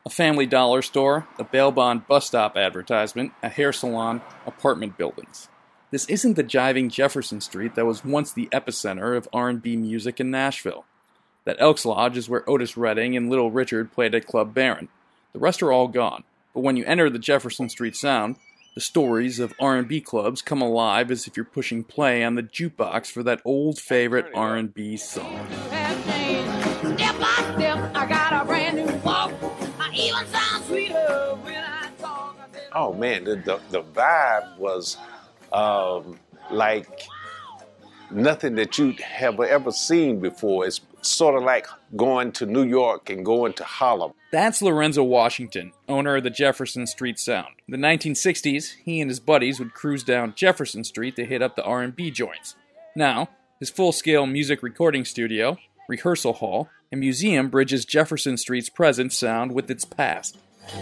A Family Dollar store, a bail bond bus stop advertisement, a hair salon, apartment buildings. This isn't the jiving Jefferson Street that was once the epicenter of R&B music in Nashville. That Elks Lodge is where Otis Redding and Little Richard played at Club Baron. The rest are all gone, but when you enter the Jefferson Street sound, the stories of R&B clubs come alive as if you're pushing play on the jukebox for that old favorite R&B song. Step by step, I got a brand new walk. I even sound sweeter when I talk. Oh man, the vibe was like nothing that you have ever seen before. It's sort of like going to New York and going to Harlem. That's Lorenzo Washington, owner of the Jefferson Street Sound. In the 1960s, he and his buddies would cruise down Jefferson Street to hit up the R&B joints. Now, his full-scale music recording studio, rehearsal hall, and museum bridges Jefferson Street's present sound with its past.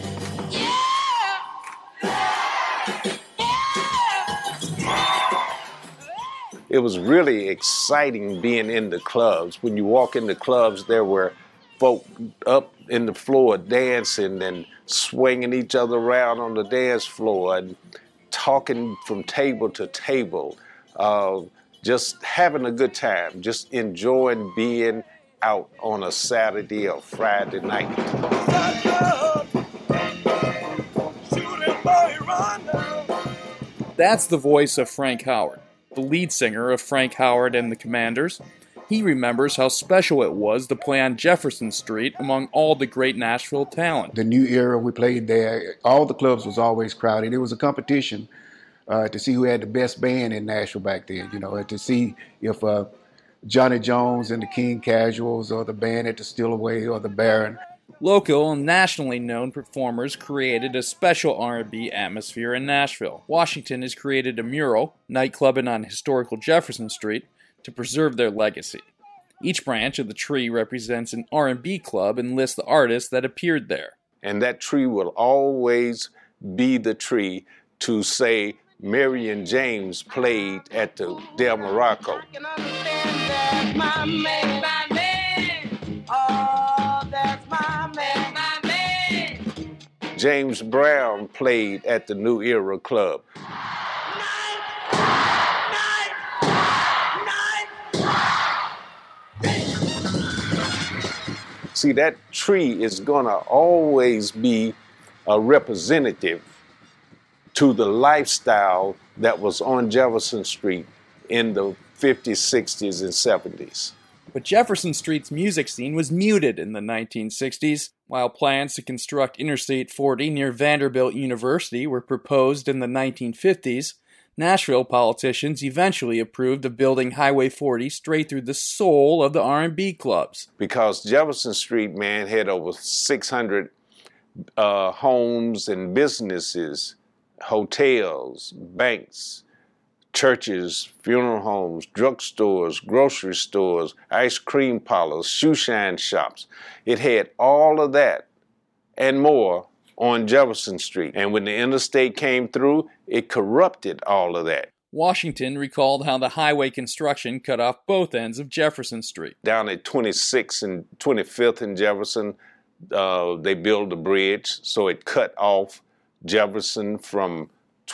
It was really exciting being in the clubs. When you walk in the clubs, there were folk up in the floor dancing and swinging each other around on the dance floor and talking from table to table, just having a good time, just enjoying being out on a Saturday or Friday night. That's the voice of Frank Howard, the lead singer of Frank Howard and the Commanders. He remembers how special it was to play on Jefferson Street among all the great Nashville talent. The New Era, we played there. All the clubs was always crowded. It was a competition to see who had the best band in Nashville back then, to see if Johnny Jones and the King Casuals or the band at the Stillaway or the Baron. Local and nationally known performers created a special R&B atmosphere in Nashville. Washington has created a mural, nightclubbing on historical Jefferson Street, to preserve their legacy. Each branch of the tree represents an R&B club and lists the artists that appeared there. And that tree will always be the tree to say Marion James played at the Del Morocco. James Brown played at the New Era Club. See, that tree is going to always be a representative to the lifestyle that was on Jefferson Street in the 50s, 60s, and 70s. But Jefferson Street's music scene was muted in the 1960s, while plans to construct Interstate 40 near Vanderbilt University were proposed in the 1950s. Nashville politicians eventually approved of building Highway 40 straight through the soul of the R&B clubs. Because Jefferson Street, man, had over 600 homes and businesses, hotels, banks, churches, funeral homes, drugstores, grocery stores, ice cream parlors, shoe shine shops. It had all of that and more on Jefferson Street. And when the interstate came through, it corrupted all of that. Washington recalled how the highway construction cut off both ends of Jefferson Street. Down at 26th and 25th in Jefferson, they built a bridge, so it cut off Jefferson from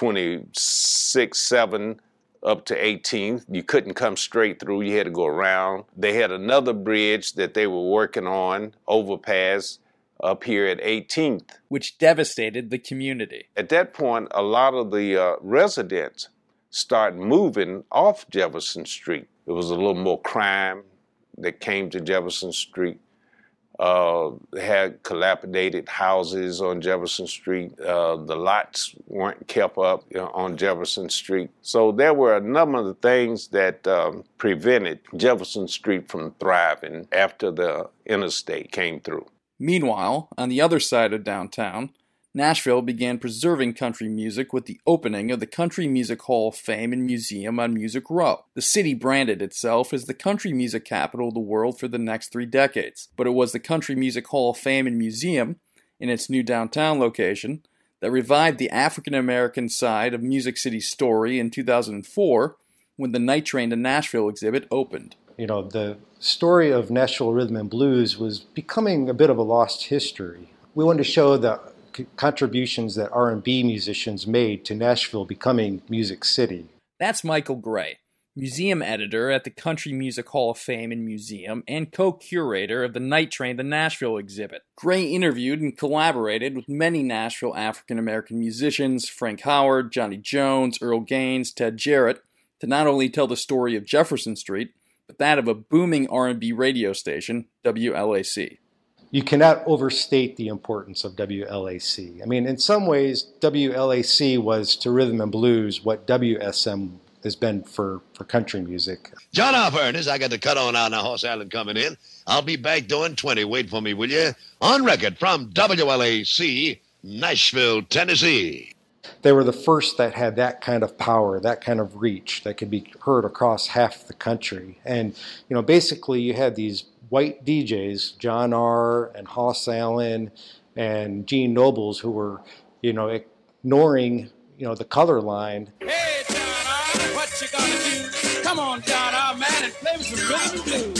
26th, 7th up to 18th. You couldn't come straight through, you had to go around. They had another bridge that they were working on, overpass, up here at 18th. Which devastated the community. At that point, a lot of the residents started moving off Jefferson Street. There was a little more crime that came to Jefferson Street. They had dilapidated houses on Jefferson Street. The lots weren't kept up on Jefferson Street. So there were a number of things that prevented Jefferson Street from thriving after the interstate came through. Meanwhile, on the other side of downtown, Nashville began preserving country music with the opening of the Country Music Hall of Fame and Museum on Music Row. The city branded itself as the country music capital of the world for the next 3 decades, but it was the Country Music Hall of Fame and Museum, in its new downtown location, that revived the African-American side of Music City's story in 2004 when the Night Train to Nashville exhibit opened. The story of Nashville Rhythm and Blues was becoming a bit of a lost history. We wanted to show the contributions that R&B musicians made to Nashville becoming Music City. That's Michael Gray, museum editor at the Country Music Hall of Fame and Museum and co-curator of the Night Train to Nashville exhibit. Gray interviewed and collaborated with many Nashville African-American musicians, Frank Howard, Johnny Jones, Earl Gaines, Ted Jarrett, to not only tell the story of Jefferson Street, but that of a booming R&B radio station, WLAC. You cannot overstate the importance of WLAC. I mean, in some ways, WLAC was to rhythm and blues what WSM has been for country music. John off, Ernest. I got to cut on out now. Horse Island coming in. I'll be back doing 20. Wait for me, will you? On record from WLAC, Nashville, Tennessee. They were the first that had that kind of power, that kind of reach that could be heard across half the country. And, basically you had these white DJs, John R. and Hoss Allen and Gene Nobles, who were, ignoring, the color line. Hey, John R., what you gonna do? Come on, John R., man, and play with some rhythm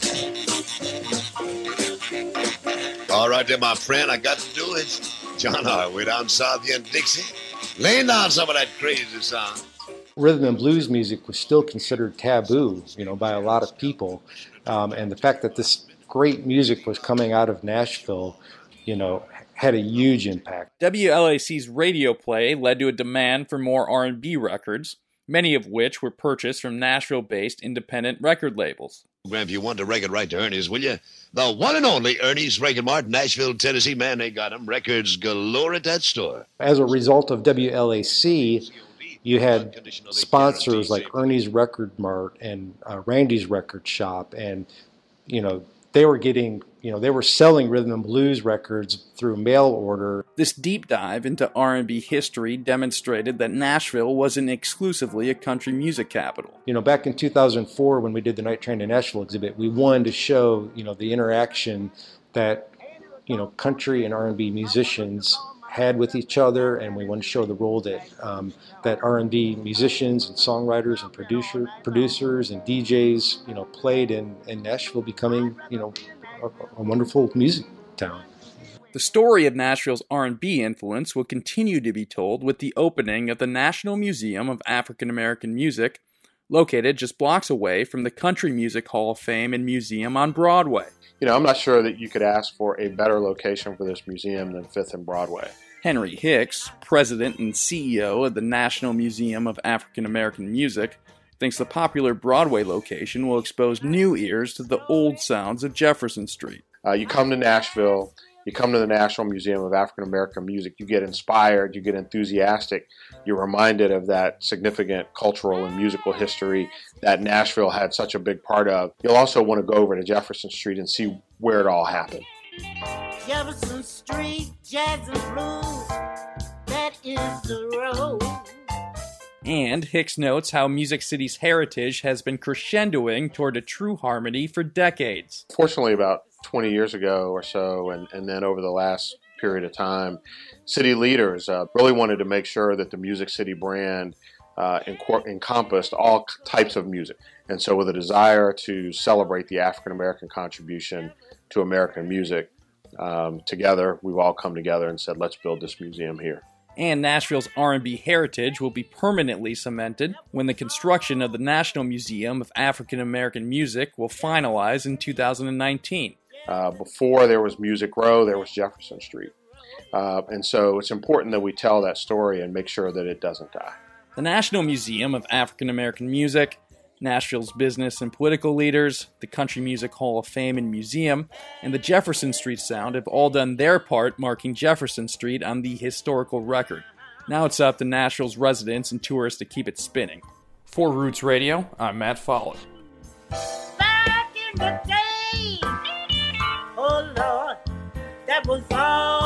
and blues. All right, then, my friend, I got to do it. John R., way down south here in Dixie. Laying down some of that crazy sound. Rhythm and blues music was still considered taboo, by a lot of people. And the fact that this great music was coming out of Nashville, had a huge impact. WLAC's radio play led to a demand for more R&B records, many of which were purchased from Nashville-based independent record labels. If you want the record right to Ernie's, will you? The one and only Ernie's Record Mart, Nashville, Tennessee. Man, they got them. Records galore at that store. As a result of WLAC, you had sponsors like Ernie's Record Mart and Randy's Record Shop, and they were getting, they were selling rhythm and blues records through mail order. This deep dive into R&B history demonstrated that Nashville wasn't exclusively a country music capital. Back in 2004 when we did the Night Train to Nashville exhibit, we wanted to show, the interaction that, country and R&B musicians had with each other, and we want to show the role that that R&B musicians and songwriters and producers and DJs, played in Nashville becoming, a wonderful music town. The story of Nashville's R&B influence will continue to be told with the opening of the National Museum of African American Music, located just blocks away from the Country Music Hall of Fame and Museum on Broadway. I'm not sure that you could ask for a better location for this museum than 5th and Broadway. Henry Hicks, president and CEO of the National Museum of African American Music, thinks the popular Broadway location will expose new ears to the old sounds of Jefferson Street. You come to Nashville, you come to the National Museum of African American Music, you get inspired, you get enthusiastic, you're reminded of that significant cultural and musical history that Nashville had such a big part of. You'll also want to go over to Jefferson Street and see where it all happened. Jefferson Street, jazz and blues, that is the road. And Hicks notes how Music City's heritage has been crescendoing toward a true harmony for decades. Fortunately, about 20 years ago or so, and then over the last period of time, city leaders really wanted to make sure that the Music City brand encompassed all types of music. And so with a desire to celebrate the African American contribution to American music, together, we've all come together and said, let's build this museum here. And Nashville's R&B heritage will be permanently cemented when the construction of the National Museum of African American Music will finalize in 2019. Before there was Music Row, there was Jefferson Street. And so it's important that we tell that story and make sure that it doesn't die. The National Museum of African American Music, Nashville's business and political leaders, the Country Music Hall of Fame and Museum, and the Jefferson Street Sound have all done their part marking Jefferson Street on the historical record. Now it's up to Nashville's residents and tourists to keep it spinning. For Roots Radio, I'm Matt Follett. Back in the day, oh Lord, that was all.